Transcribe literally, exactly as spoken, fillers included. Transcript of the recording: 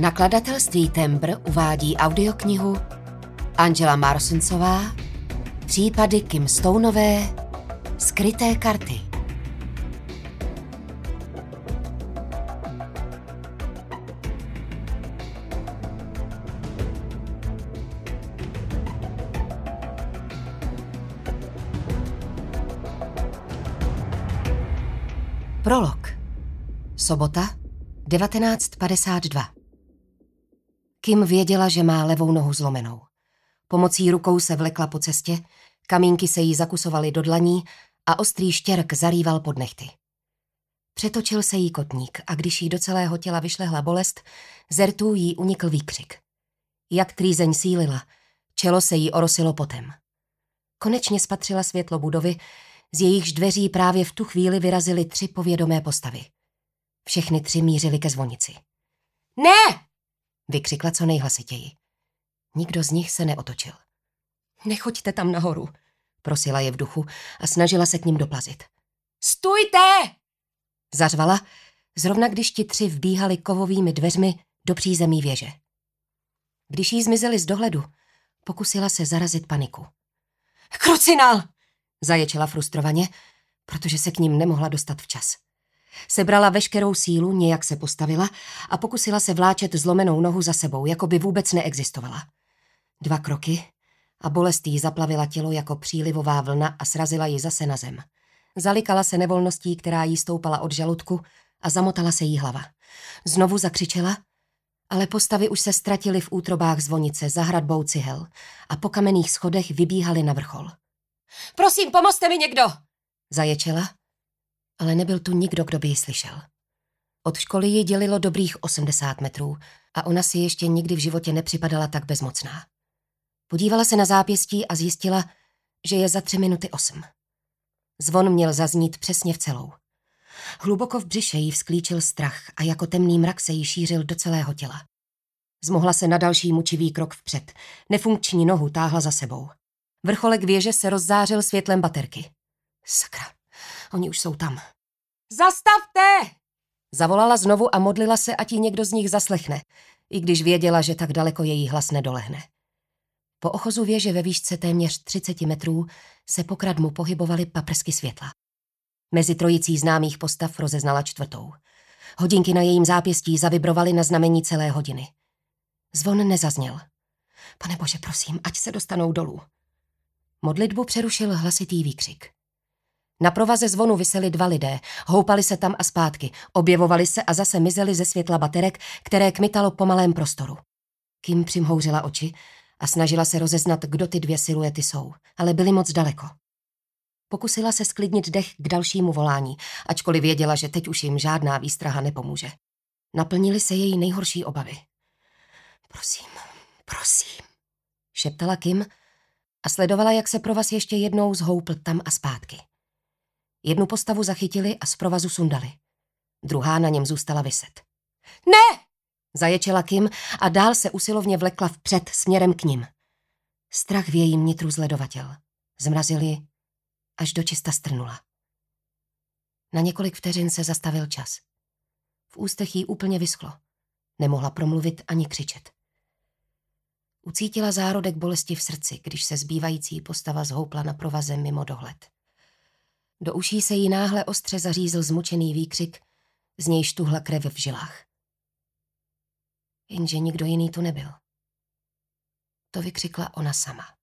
Nakladatelství Tembr uvádí audioknihu Angela Marsonsová Případy Kim Stoneové Skryté karty. Prolog. Sobota, devatenáct padesát dva. Kim věděla, že má levou nohu zlomenou. Pomocí rukou se vlekla po cestě, kamínky se jí zakusovaly do dlaní a ostrý štěrk zarýval pod nehty. Přetočil se jí kotník a když jí do celého těla vyšlehla bolest, ze rtů jí unikl výkřik. Jak trýzeň sílila, čelo se jí orosilo potem. Konečně spatřila světlo budovy, z jejichž dveří právě v tu chvíli vyrazily tři povědomé postavy. Všechny tři mířily ke zvonici. Ne! Vykřikla co nejhlasitěji. Nikdo z nich se neotočil. Nechoďte tam nahoru, prosila je v duchu a snažila se k ním doplazit. Stůjte! Zařvala, zrovna když ti tři vbíhali kovovými dveřmi do přízemí věže. Když jí zmizeli z dohledu, pokusila se zarazit paniku. Krucinál! Zaječela frustrovaně, protože se k ním nemohla dostat včas. Sebrala veškerou sílu, nějak se postavila a pokusila se vláčet zlomenou nohu za sebou, jako by vůbec neexistovala. Dva kroky a bolest jí zaplavila tělo jako přílivová vlna a srazila ji zase na zem. Zalikala se nevolností, která jí stoupala od žaludku a zamotala se jí hlava. Znovu zakřičela, ale postavy už se ztratily v útrobách zvonice za hradbou cihel a po kamenných schodech vybíhaly na vrchol. Prosím, pomozte mi někdo! Zaječela, ale nebyl tu nikdo, kdo by ji slyšel. Od školy ji dělilo dobrých osmdesát metrů a ona si ještě nikdy v životě nepřipadala tak bezmocná. Podívala se na zápěstí a zjistila, že je za tři minuty osm. Zvon měl zaznít přesně v celou. Hluboko v břiše jí vzklíčil strach a jako temný mrak se jí šířil do celého těla. Zmohla se na další mučivý krok vpřed. Nefunkční nohu táhla za sebou. Vrcholek věže se rozzářil světlem baterky. Sakra, oni už jsou tam. Zastavte! Zavolala znovu a modlila se, ať ji někdo z nich zaslechne, i když věděla, že tak daleko její hlas nedolehne. Po ochozu věže ve výšce téměř třicet metrů se po kradmu pohybovaly paprsky světla. Mezi trojicí známých postav rozeznala čtvrtou. Hodinky na jejím zápěstí zavibrovaly na znamení celé hodiny. Zvon nezazněl. Pane Bože, prosím, ať se dostanou dolů. Modlitbu přerušil hlasitý výkřik. Na provaze zvonu viseli dva lidé, houpali se tam a zpátky, objevovali se a zase mizeli ze světla baterek, které kmitalo po malém prostoru. Kim přimhouřila oči a snažila se rozeznat, kdo ty dvě siluety jsou, ale byly moc daleko. Pokusila se sklidnit dech k dalšímu volání, ačkoliv věděla, že teď už jim žádná výstraha nepomůže. Naplnily se její nejhorší obavy. Prosím, prosím, šeptala Kim a sledovala, jak se provaz ještě jednou zhoupl tam a zpátky. Jednu postavu zachytili a z provazu sundali. Druhá na něm zůstala viset. Ne! Zaječela Kim a dál se usilovně vlekla vpřed směrem k nim. Strach v jejím nitru zledovatěl. Zmrazil ji, až dočista strnula. Na několik vteřin se zastavil čas. V ústech jí úplně vyschlo. Nemohla promluvit ani křičet. Ucítila zárodek bolesti v srdci, když se zbývající postava zhoupla na provaze mimo dohled. Do uší se jí náhle ostře zařízl zmučený výkřik, z nějž tuhla krev v žilách. Jenže nikdo jiný tu nebyl. To vykřikla ona sama.